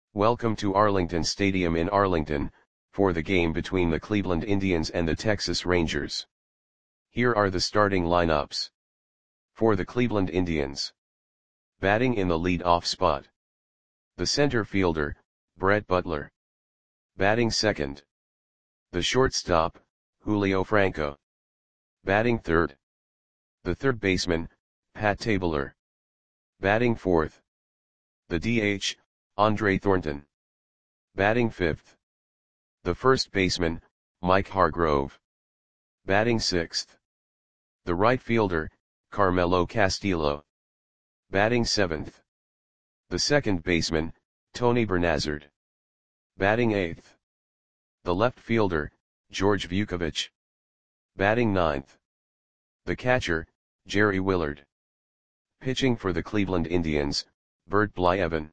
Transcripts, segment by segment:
Welcome to Arlington Stadium in Arlington, for the game between the Cleveland Indians and the Texas Rangers. Here are the starting lineups. For the Cleveland Indians. Batting in the lead-off spot. The center fielder, Brett Butler. Batting second. The shortstop, Julio Franco. Batting third. The third baseman, Pat Tabler. Batting fourth. The DH, Andre Thornton. Batting fifth. The first baseman, Mike Hargrove. Batting sixth. The right fielder, Carmelo Castillo. Batting seventh. The second baseman, Tony Bernazard. Batting eighth. The left fielder, George Vukovich. Batting ninth. The catcher, Jerry Willard. Pitching for the Cleveland Indians, Bert Blyleven.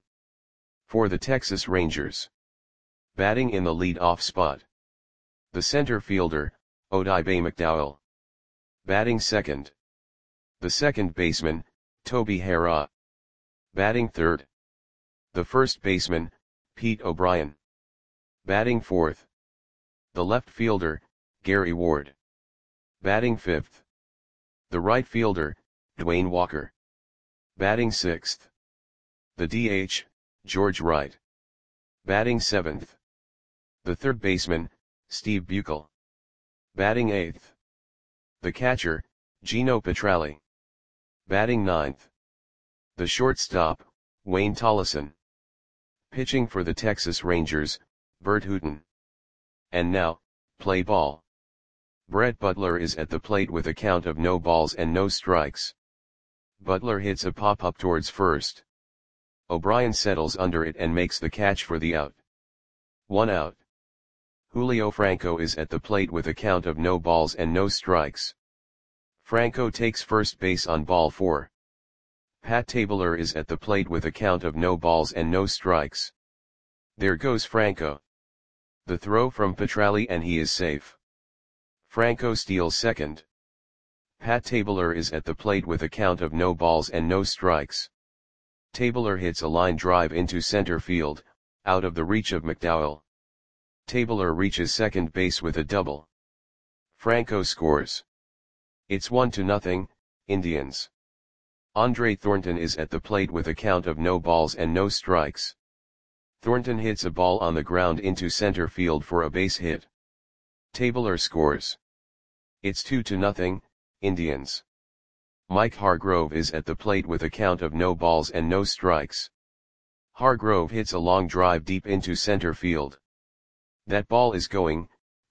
For the Texas Rangers. Batting in the lead-off spot. The center fielder, Odibe McDowell. Batting second. The second baseman, Toby Harrah. Batting third. The first baseman, Pete O'Brien. Batting fourth. The left fielder, Gary Ward. Batting fifth. The right fielder, Dwayne Walker. Batting sixth. The DH, George Wright. Batting seventh. The third baseman, Steve Buechel. Batting eighth. The catcher, Gino Petralli. Batting ninth. The shortstop, Wayne Tollison. Pitching for the Texas Rangers, Bert Hooton. And now, play ball. Brett Butler is at the plate with a count of no balls and no strikes. Butler hits a pop-up towards first. O'Brien settles under it and makes the catch for the out. 1 out. Julio Franco is at the plate with a count of no balls and no strikes. Franco takes first base on ball 4. Pat Tabler is at the plate with a count of no balls and no strikes. There goes Franco. The throw from Petralli and he is safe. Franco steals second. Pat Tabler is at the plate with a count of no balls and no strikes. Tabler hits a line drive into center field, out of the reach of McDowell. Tabler reaches second base with a double. Franco scores. It's 1-0, Indians. Andre Thornton is at the plate with a count of no balls and no strikes. Thornton hits a ball on the ground into center field for a base hit. Tabler scores. It's 2-0, Indians. Mike Hargrove is at the plate with a count of no balls and no strikes. Hargrove hits a long drive deep into center field. That ball is gone.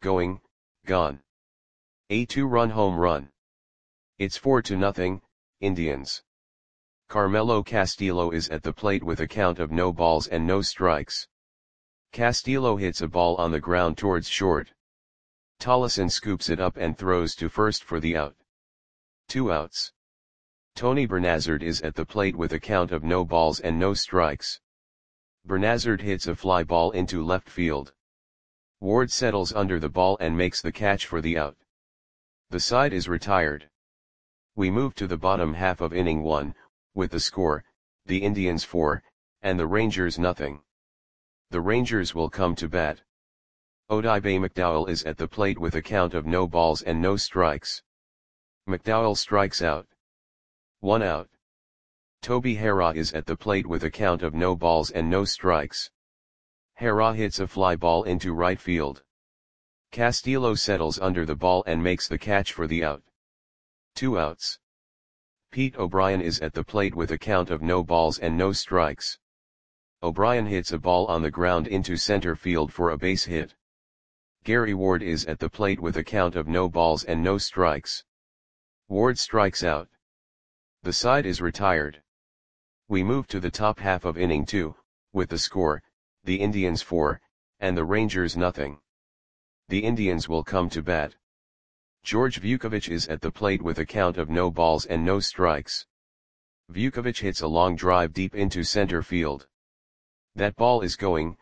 A 2-run home run. It's 4-0, Indians. Carmelo Castillo is at the plate with a count of no balls and no strikes. Castillo hits a ball on the ground towards short. Tollison scoops it up and throws to first for the out. 2 outs. Tony Bernazard is at the plate with a count of no balls and no strikes. Bernazard hits a fly ball into left field. Ward settles under the ball and makes the catch for the out. The side is retired. We move to the bottom half of inning 1, with the score, the Indians 4, and the Rangers nothing. The Rangers will come to bat. Odibe McDowell is at the plate with a count of no balls and no strikes. McDowell strikes out. 1 out. Toby Harrah is at the plate with a count of no balls and no strikes. Harrah hits a fly ball into right field. Castillo settles under the ball and makes the catch for the out. 2 outs. Pete O'Brien is at the plate with a count of no balls and no strikes. O'Brien hits a ball on the ground into center field for a base hit. Gary Ward is at the plate with a count of no balls and no strikes. Ward strikes out. The side is retired. We move to the top half of inning 2, with the score, the Indians 4, and the Rangers nothing. The Indians will come to bat. George Vukovich is at the plate with a count of no balls and no strikes. Vukovich hits a long drive deep into center field. That ball is gone.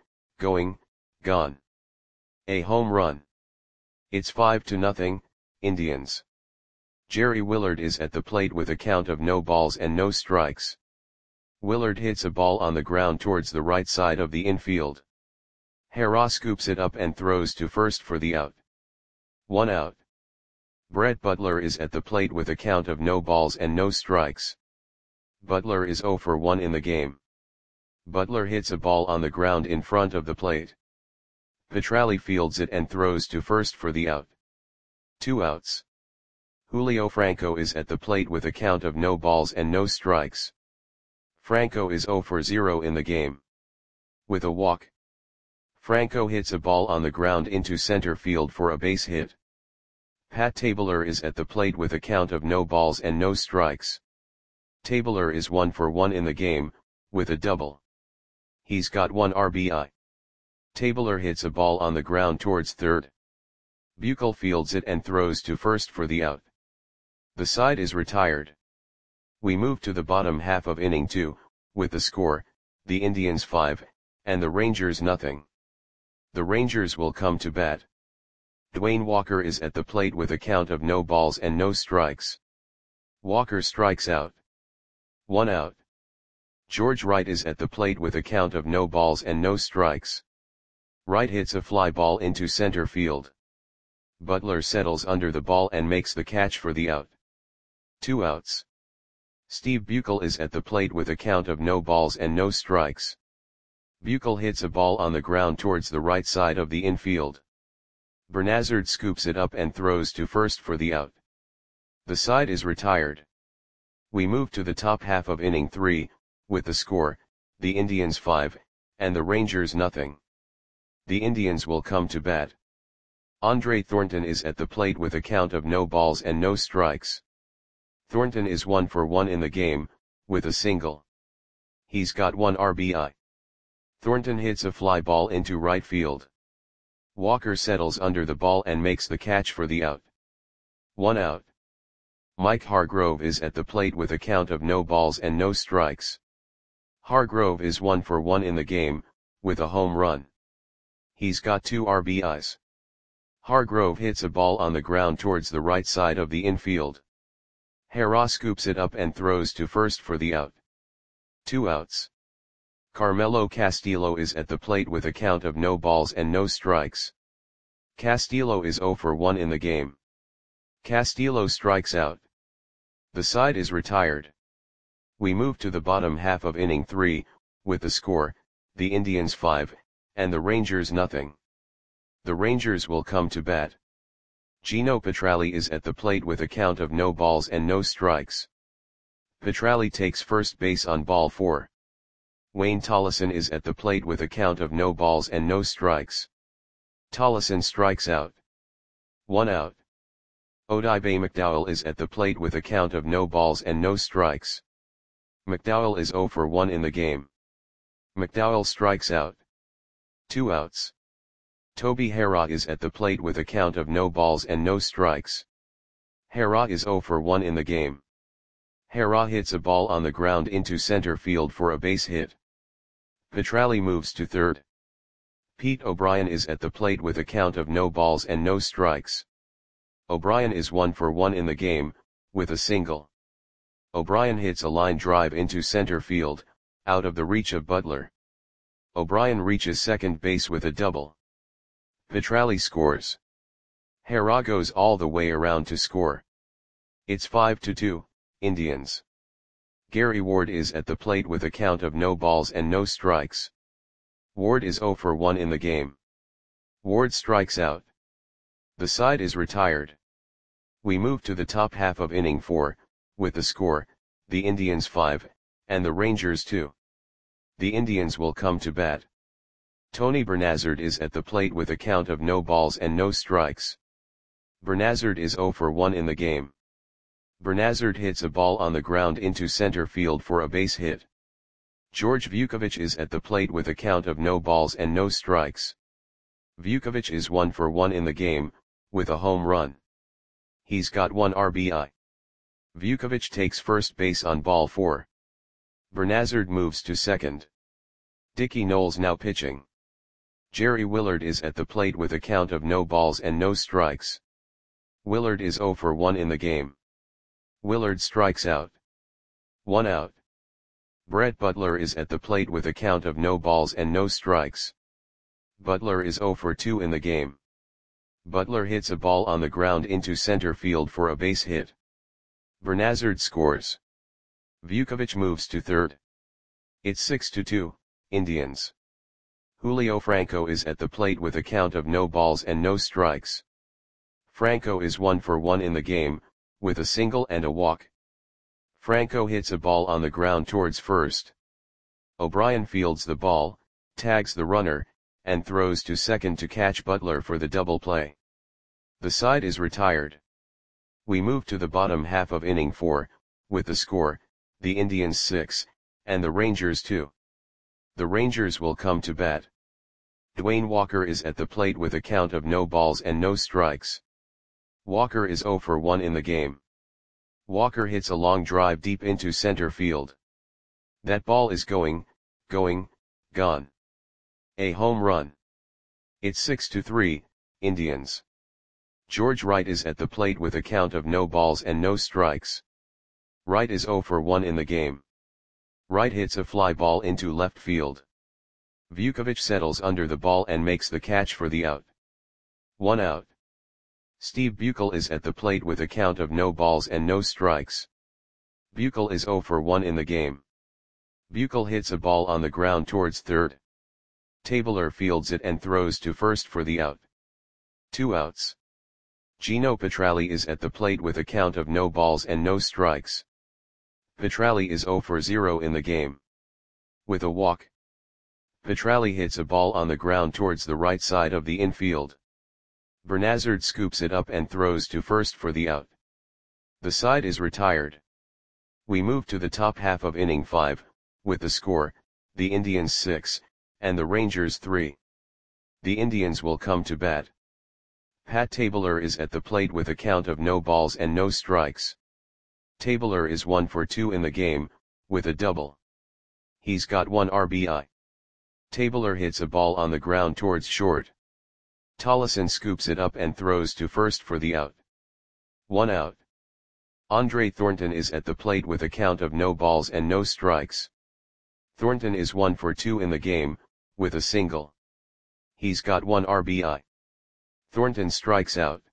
A home run. It's 5-0, Indians. Jerry Willard is at the plate with a count of no balls and no strikes. Willard hits a ball on the ground towards the right side of the infield. Hara scoops it up and throws to first for the out. 1 out. Brett Butler is at the plate with a count of no balls and no strikes. Butler is 0 for 1 in the game. Butler hits a ball on the ground in front of the plate. Petralli fields it and throws to first for the out. 2 outs. Julio Franco is at the plate with a count of no balls and no strikes. Franco is 0 for 0 in the game. With a walk, Franco hits a ball on the ground into center field for a base hit. Pat Tabler is at the plate with a count of no balls and no strikes. Tabler is 1 for 1 in the game, with a double. He's got 1 RBI. Tabler hits a ball on the ground towards third. Buechel fields it and throws to first for the out. The side is retired. We move to the bottom half of inning 2, with the score, the Indians 5, and the Rangers nothing. The Rangers will come to bat. Dwayne Walker is at the plate with a count of no balls and no strikes. Walker strikes out. 1 out. George Wright is at the plate with a count of no balls and no strikes. Wright hits a fly ball into center field. Butler settles under the ball and makes the catch for the out. 2 outs. Steve Buechel is at the plate with a count of no balls and no strikes. Buechel hits a ball on the ground towards the right side of the infield. Bernazard scoops it up and throws to first for the out. The side is retired. We move to the top half of inning 3, with the score, the Indians 5, and the Rangers nothing. The Indians will come to bat. Andre Thornton is at the plate with a count of no balls and no strikes. Thornton is 1 for 1 in the game, with a single. He's got 1 RBI. Thornton hits a fly ball into right field. Walker settles under the ball and makes the catch for the out. 1 out. Mike Hargrove is at the plate with a count of no balls and no strikes. Hargrove is 1 for 1 in the game, with a home run. He's got 2 RBIs. Hargrove hits a ball on the ground towards the right side of the infield. Hara scoops it up and throws to first for the out. 2 outs. Carmelo Castillo is at the plate with a count of no balls and no strikes. Castillo is 0 for 1 in the game. Castillo strikes out. The side is retired. We move to the bottom half of inning 3, with the score, the Indians 5, and the Rangers nothing. The Rangers will come to bat. Gino Petralli is at the plate with a count of no balls and no strikes. Petralli takes first base on ball 4. Wayne Tollison is at the plate with a count of no balls and no strikes. Tollison strikes out. 1 out. Odibe McDowell is at the plate with a count of no balls and no strikes. McDowell is 0 for 1 in the game. McDowell strikes out. 2 outs. Toby Hara is at the plate with a count of no balls and no strikes. Hara is 0 for 1 in the game. Hara hits a ball on the ground into center field for a base hit. Petralli moves to third. Pete O'Brien is at the plate with a count of no balls and no strikes. O'Brien is 1 for 1 in the game, with a single. O'Brien hits a line drive into center field, out of the reach of Butler. O'Brien reaches second base with a double. Petralli scores. Hara goes all the way around to score. It's 5-2, Indians. Gary Ward is at the plate with a count of no balls and no strikes. Ward is 0 for 1 in the game. Ward strikes out. The side is retired. We move to the top half of inning 4, with the score, the Indians 5, and the Rangers 2. The Indians will come to bat. Tony Bernazard is at the plate with a count of no balls and no strikes. Bernazard is 0 for 1 in the game. Bernazard hits a ball on the ground into center field for a base hit. George Vukovic is at the plate with a count of no balls and no strikes. Vukovic is 1 for 1 in the game, with a home run. He's got 1 RBI. Vukovic takes first base on ball 4. Bernazard moves to second. Dickie Knowles now pitching. Jerry Willard is at the plate with a count of no balls and no strikes. Willard is 0 for 1 in the game. Willard strikes out. 1 out. Brett Butler is at the plate with a count of no balls and no strikes. Butler is 0 for 2 in the game. Butler hits a ball on the ground into center field for a base hit. Bernazard scores. Vukovic moves to third. It's 6-2, Indians. Julio Franco is at the plate with a count of no balls and no strikes. Franco is 1 for 1 in the game, with a single and a walk. Franco hits a ball on the ground towards first. O'Brien fields the ball, tags the runner, and throws to second to catch Butler for the double play. The side is retired. We move to the bottom half of inning 4, with the score, the Indians 6, and the Rangers 2. The Rangers will come to bat. Dwayne Walker is at the plate with a count of no balls and no strikes. Walker is 0 for 1 in the game. Walker hits a long drive deep into center field. That ball is gone. A home run. It's 6-3, Indians. George Wright is at the plate with a count of no balls and no strikes. Wright is 0 for 1 in the game. Wright hits a fly ball into left field. Vukovic settles under the ball and makes the catch for the out. 1 out. Steve Buechel is at the plate with a count of no balls and no strikes. Buechel is 0 for 1 in the game. Buechel hits a ball on the ground towards third. Tabler fields it and throws to first for the out. 2 outs. Gino Petralli is at the plate with a count of no balls and no strikes. Petralli is 0 for 0 in the game. With a walk. Petralli hits a ball on the ground towards the right side of the infield. Bernazard scoops it up and throws to first for the out. The side is retired. We move to the top half of inning 5, with the score, the Indians 6, and the Rangers 3. The Indians will come to bat. Pat Tabler is at the plate with a count of no balls and no strikes. Tabler is 1 for 2 in the game, with a double. He's got 1 RBI. Tabler hits a ball on the ground towards short. Tollison scoops it up and throws to first for the out. 1 out. Andre Thornton is at the plate with a count of no balls and no strikes. Thornton is 1 for 2 in the game, with a single. He's got 1 RBI. Thornton strikes out.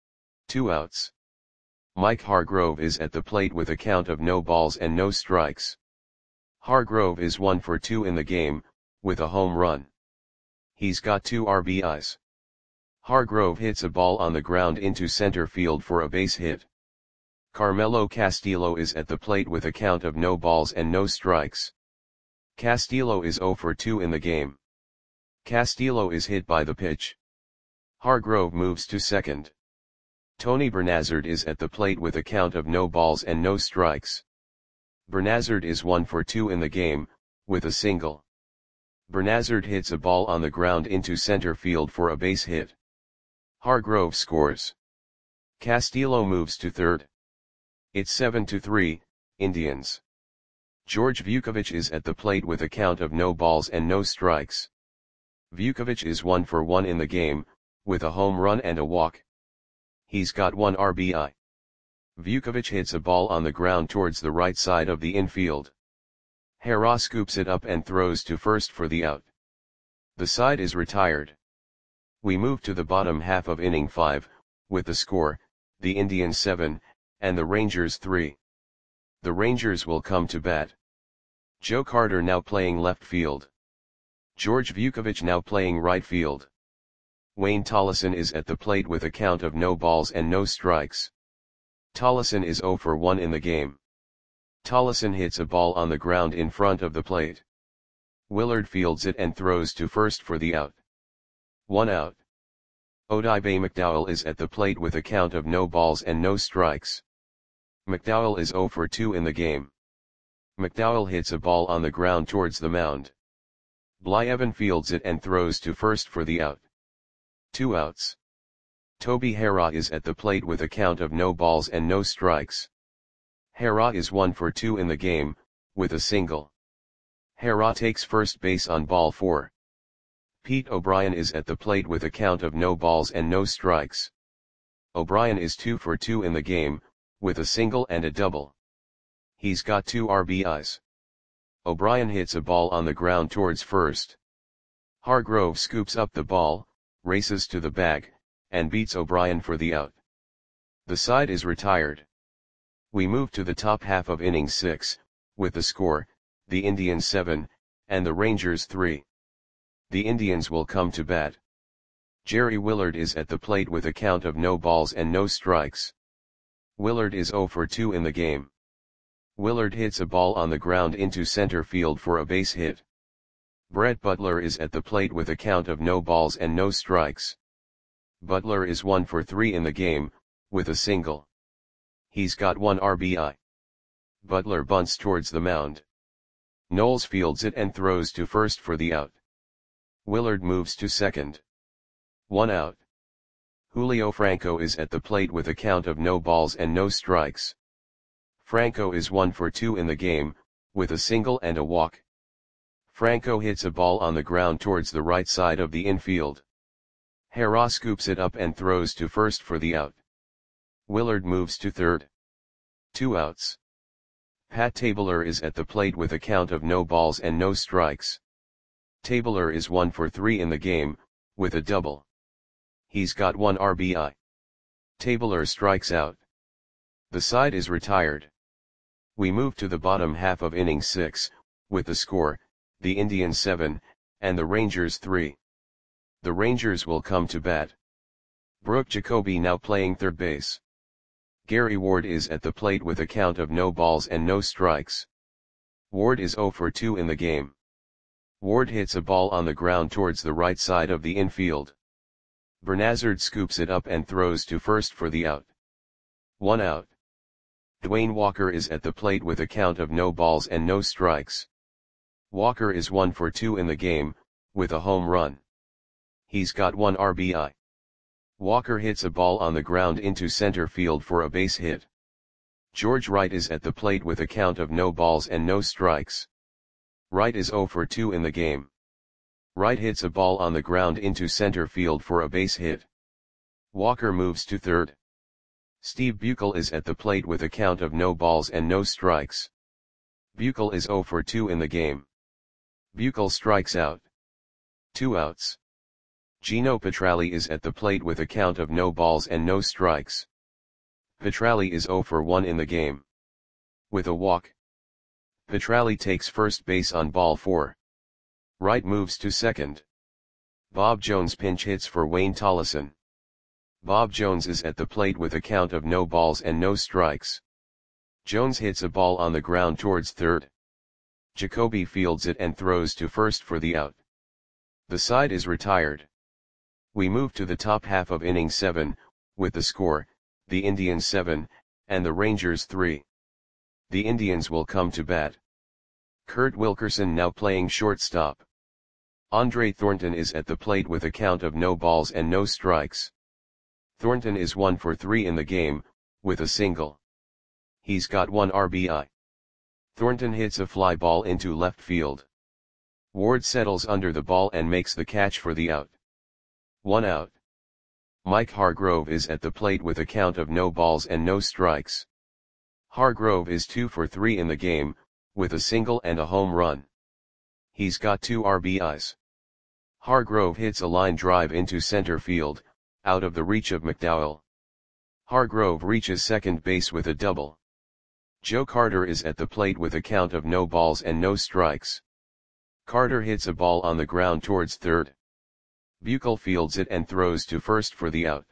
2 outs. Mike Hargrove is at the plate with a count of no balls and no strikes. Hargrove is 1 for 2 in the game, with a home run. He's got 2 RBIs. Hargrove hits a ball on the ground into center field for a base hit. Carmelo Castillo is at the plate with a count of no balls and no strikes. Castillo is 0 for 2 in the game. Castillo is hit by the pitch. Hargrove moves to second. Tony Bernazard is at the plate with a count of no balls and no strikes. Bernazard is 1 for 2 in the game, with a single. Bernazard hits a ball on the ground into center field for a base hit. Hargrove scores. Castillo moves to third. It's 7-3, Indians. George Vukovic is at the plate with a count of no balls and no strikes. Vukovic is 1 for 1 in the game, with a home run and a walk. He's got 1 RBI. Vukovic hits a ball on the ground towards the right side of the infield. Hera scoops it up and throws to first for the out. The side is retired. We move to the bottom half of inning 5, with the score, the Indians 7, and the Rangers 3. The Rangers will come to bat. Joe Carter now playing left field. George Vukovic now playing right field. Wayne Tollison is at the plate with a count of no balls and no strikes. Tollison is 0 for 1 in the game. Tollison hits a ball on the ground in front of the plate. Willard fields it and throws to first for the out. 1 out. Odibe McDowell is at the plate with a count of no balls and no strikes. McDowell is 0 for 2 in the game. McDowell hits a ball on the ground towards the mound. Blyevin fields it and throws to first for the out. 2 outs. Toby Hera is at the plate with a count of no balls and no strikes. Hera is 1 for 2 in the game, with a single. Hera takes first base on ball 4. Pete O'Brien is at the plate with a count of no balls and no strikes. O'Brien is 2 for 2 in the game, with a single and a double. He's got 2 RBIs. O'Brien hits a ball on the ground towards first. Hargrove scoops up the ball, races to the bag, and beats O'Brien for the out. The side is retired. We move to the top half of inning 6, with the score, the Indians 7, and the Rangers 3. The Indians will come to bat. Jerry Willard is at the plate with a count of no balls and no strikes. Willard is 0 for 2 in the game. Willard hits a ball on the ground into center field for a base hit. Brett Butler is at the plate with a count of no balls and no strikes. Butler is 1 for 3 in the game, with a single. He's got 1 RBI. Butler bunts towards the mound. Knowles fields it and throws to first for the out. Willard moves to second. 1 out. Julio Franco is at the plate with a count of no balls and no strikes. Franco is 1 for 2 in the game, with a single and a walk. Franco hits a ball on the ground towards the right side of the infield. Hera scoops it up and throws to first for the out. Willard moves to third. 2 outs. Pat Tabler is at the plate with a count of no balls and no strikes. Tabler is 1 for 3 in the game, with a double. He's got 1 RBI. Tabler strikes out. The side is retired. We move to the bottom half of inning 6, with the score, the Indians 7, and the Rangers 3. The Rangers will come to bat. Brooke Jacoby now playing third base. Gary Ward is at the plate with a count of no balls and no strikes. Ward is 0 for 2 in the game. Ward hits a ball on the ground towards the right side of the infield. Bernazard scoops it up and throws to first for the out. 1 out. Dwayne Walker is at the plate with a count of no balls and no strikes. Walker is 1 for 2 in the game, with a home run. He's got 1 RBI. Walker hits a ball on the ground into center field for a base hit. George Wright is at the plate with a count of no balls and no strikes. Wright is 0 for 2 in the game. Wright hits a ball on the ground into center field for a base hit. Walker moves to third. Steve Buechel is at the plate with a count of no balls and no strikes. Buechel is 0 for 2 in the game. Buechel strikes out. 2 outs. Gino Petralli is at the plate with a count of no balls and no strikes. Petralli is 0 for 1 in the game. With a walk. Petralli takes first base on ball 4. Wright moves to second. Bob Jones pinch hits for Wayne Tollison. Bob Jones is at the plate with a count of no balls and no strikes. Jones hits a ball on the ground towards third. Jacoby fields it and throws to first for the out. The side is retired. We move to the top half of inning 7, with the score, the Indians 7, and the Rangers 3. The Indians will come to bat. Kurt Wilkerson now playing shortstop. Andre Thornton is at the plate with a count of no balls and no strikes. Thornton is 1 for 3 in the game, with a single. He's got 1 RBI. Thornton hits a fly ball into left field. Ward settles under the ball and makes the catch for the out. 1 out. Mike Hargrove is at the plate with a count of no balls and no strikes. Hargrove is 2 for 3 in the game, with a single and a home run. He's got 2 RBIs. Hargrove hits a line drive into center field, out of the reach of McDowell. Hargrove reaches second base with a double. Joe Carter is at the plate with a count of no balls and no strikes. Carter hits a ball on the ground towards third. Buechel fields it and throws to first for the out.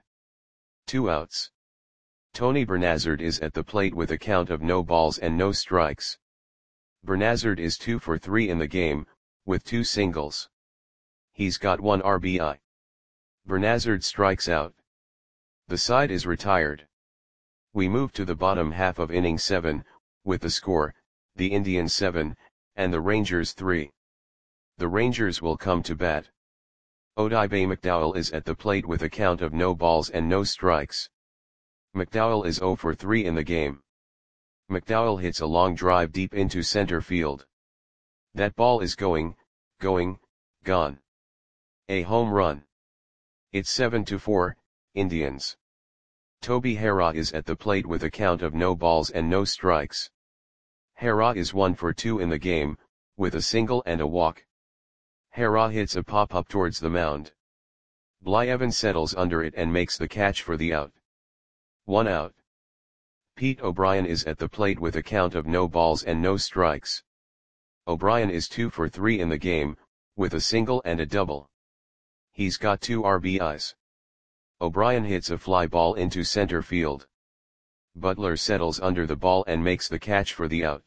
2 outs. Tony Bernazard is at the plate with a count of no balls and no strikes. Bernazard is 2 for 3 in the game, with 2 singles. He's got 1 RBI. Bernazard strikes out. The side is retired. We move to the bottom half of inning 7, with the score, the Indians 7, and the Rangers 3. The Rangers will come to bat. Odibe McDowell is at the plate with a count of no balls and no strikes. McDowell is 0 for 3 in the game. McDowell hits a long drive deep into center field. That ball is gone. A home run. It's 7-4, Indians. Toby Hera is at the plate with a count of no balls and no strikes. Hera is 1 for 2 in the game, with a single and a walk. Hara hits a pop-up towards the mound. Blyevin settles under it and makes the catch for the out. 1 out. Pete O'Brien is at the plate with a count of no balls and no strikes. O'Brien is 2 for 3 in the game, with a single and a double. He's got 2 RBIs. O'Brien hits a fly ball into center field. Butler settles under the ball and makes the catch for the out.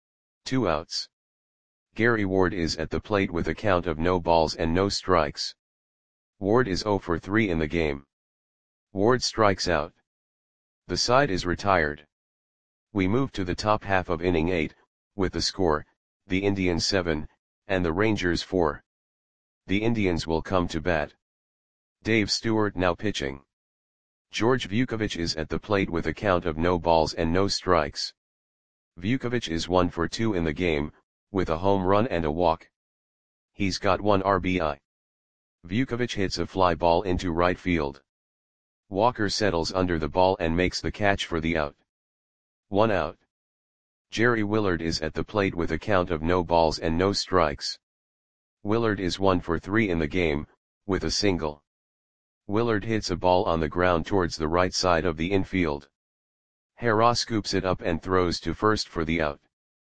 2 outs. Gary Ward is at the plate with a count of no balls and no strikes. Ward is 0 for 3 in the game. Ward strikes out. The side is retired. We move to the top half of inning 8, with the score, the Indians 7, and the Rangers 4. The Indians will come to bat. Dave Stewart now pitching. George Vukovic is at the plate with a count of no balls and no strikes. Vukovic is 1 for 2 in the game, with a home run and a walk. He's got 1 RBI. Vukovic hits a fly ball into right field. Walker settles under the ball and makes the catch for the out. 1 out. Jerry Willard is at the plate with a count of no balls and no strikes. Willard is 1 for 3 in the game, with a single. Willard hits a ball on the ground towards the right side of the infield. Hara scoops it up and throws to first for the out.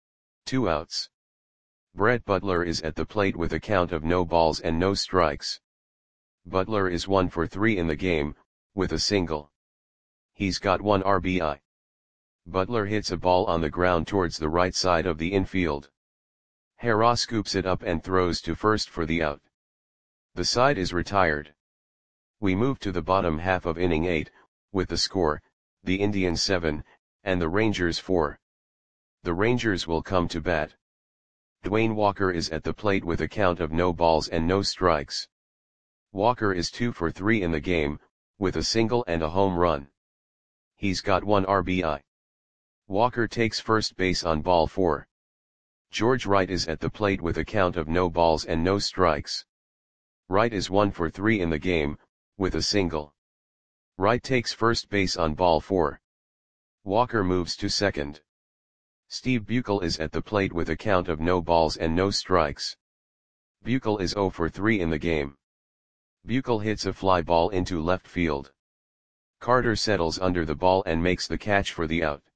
2 outs. Brett Butler is at the plate with a count of no balls and no strikes. Butler is 1 for 3 in the game, with a single. He's got 1 RBI. Butler hits a ball on the ground towards the right side of the infield. Hara scoops it up and throws to first for the out. The side is retired. We move to the bottom half of inning 8, with the score, the Indians 7, and the Rangers 4. The Rangers will come to bat. Dwayne Walker is at the plate with a count of no balls and no strikes. Walker is 2 for 3 in the game, with a single and a home run. He's got 1 RBI. Walker takes first base on ball 4. George Wright is at the plate with a count of no balls and no strikes. Wright is 1 for 3 in the game, with a single. Wright takes first base on ball 4. Walker moves to second. Steve Buechel is at the plate with a count of no balls and no strikes. Buechel is 0 for 3 in the game. Buechel hits a fly ball into left field. Carter settles under the ball and makes the catch for the out.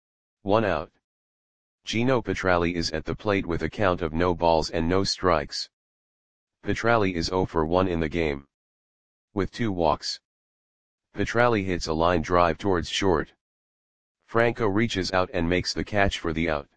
1 out. Gino Petralli is at the plate with a count of no balls and no strikes. Petralli is 0 for 1 in the game. With 2 walks. Petralli hits a line drive towards short. Franco reaches out and makes the catch for the out.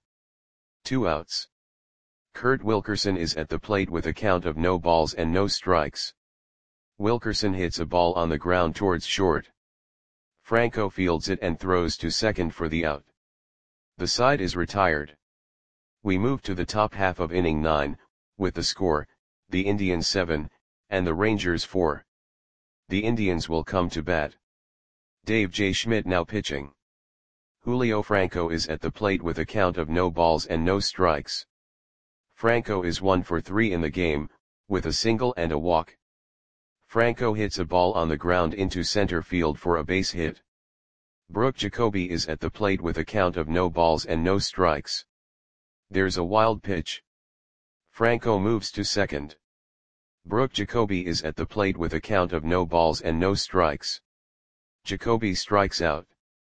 2 outs. Kurt Wilkerson is at the plate with a count of no balls and no strikes. Wilkerson hits a ball on the ground towards short. Franco fields it and throws to second for the out. The side is retired. We move to the top half of inning 9, with the score, the Indians 7, and the Rangers 4. The Indians will come to bat. Dave J. Schmidt now pitching. Julio Franco is at the plate with a count of no balls and no strikes. Franco is 1 for 3 in the game, with a single and a walk. Franco hits a ball on the ground into center field for a base hit. Brooke Jacoby is at the plate with a count of no balls and no strikes. There's a wild pitch. Franco moves to second. Brooke Jacoby is at the plate with a count of no balls and no strikes. Jacoby strikes out.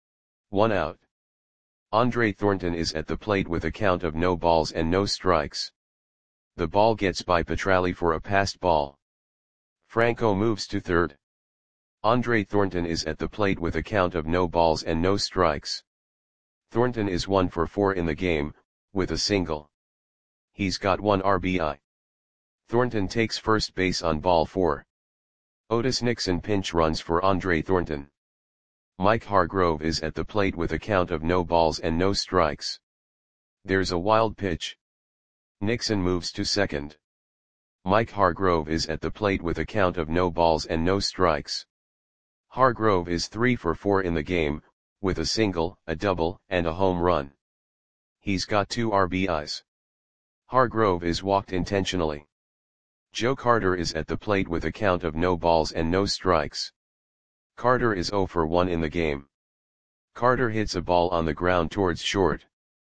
1 out. Andre Thornton is at the plate with a count of no balls and no strikes. The ball gets by Petralli for a passed ball. Franco moves to third. Andre Thornton is at the plate with a count of no balls and no strikes. Thornton is 1 for 4 in the game, with a single. He's got 1 RBI. Thornton takes first base on ball 4. Otis Nixon pinch runs for Andre Thornton. Mike Hargrove is at the plate with a count of no balls and no strikes. There's a wild pitch. Nixon moves to second. Mike Hargrove is at the plate with a count of no balls and no strikes. Hargrove is 3 for 4 in the game, with a single, a double, and a home run. He's got 2 RBIs. Hargrove is walked intentionally. Joe Carter is at the plate with a count of no balls and no strikes. Carter is 0 for 1 in the game. Carter hits a ball on the ground towards short.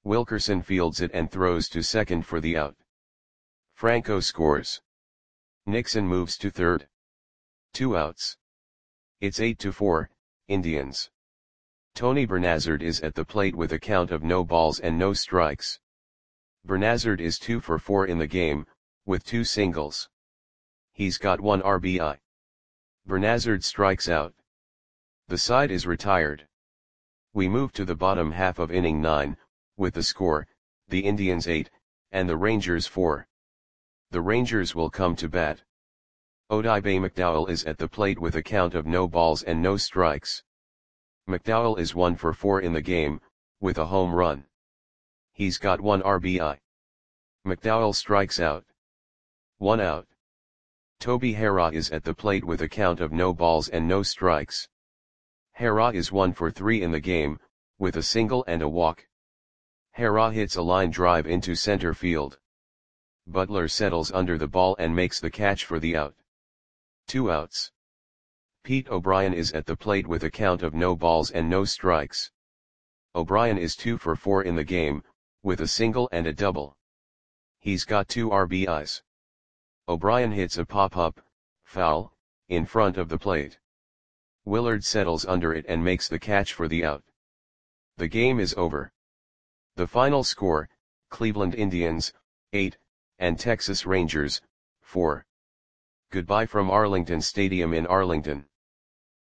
Wilkerson fields it and throws to second for the out. Franco scores. Nixon moves to third. 2 outs. It's 8-4, Indians. Tony Bernazard is at the plate with a count of no balls and no strikes. Bernazard is 2 for 4 in the game, with 2 singles. He's got 1 RBI. Bernazard strikes out. The side is retired. We move to the bottom half of inning 9, with the score, the Indians 8, and the Rangers 4. The Rangers will come to bat. Odibe McDowell is at the plate with a count of no balls and no strikes. McDowell is 1 for 4 in the game, with a home run. He's got 1 RBI. McDowell strikes out. 1 out. Toby Harrah is at the plate with a count of no balls and no strikes. Harrah is 1 for 3 in the game, with a single and a walk. Harrah hits a line drive into center field. Butler settles under the ball and makes the catch for the out. 2 outs. Pete O'Brien is at the plate with a count of no balls and no strikes. O'Brien is 2 for 4 in the game, with a single and a double. He's got 2 RBIs. O'Brien hits a pop-up, foul, in front of the plate. Willard settles under it and makes the catch for the out. The game is over. The final score, Cleveland Indians, 8, and Texas Rangers, 4. Goodbye from Arlington Stadium in Arlington.